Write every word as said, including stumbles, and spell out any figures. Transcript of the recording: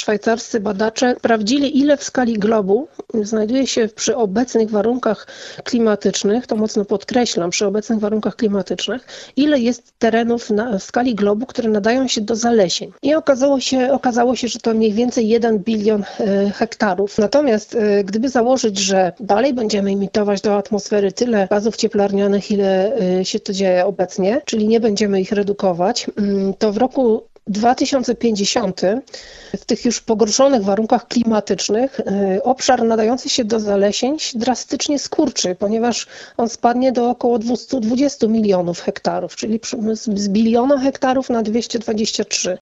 szwajcarscy badacze sprawdzili, ile w skali globu znajduje się przy obecnych warunkach klimatycznych, to mocno podkreślam, przy obecnych warunkach klimatycznych, ile jest terenów na skali globu, które nadają się do zalesień. I okazało się, okazało się, że to mniej więcej jeden bilion hektarów. Natomiast gdyby założyć, że dalej będziemy emitować do atmosfery tyle gazów cieplarnianych, ile się to dzieje obecnie, czyli nie będziemy ich redukować, to w roku dwa tysiące pięćdziesiątym w tych już pogorszonych warunkach klimatycznych obszar nadający się do zalesień drastycznie skurczy, ponieważ on spadnie do około dwieście dwadzieścia milionów hektarów, czyli z biliona hektarów na dwieście dwadzieścia trzy.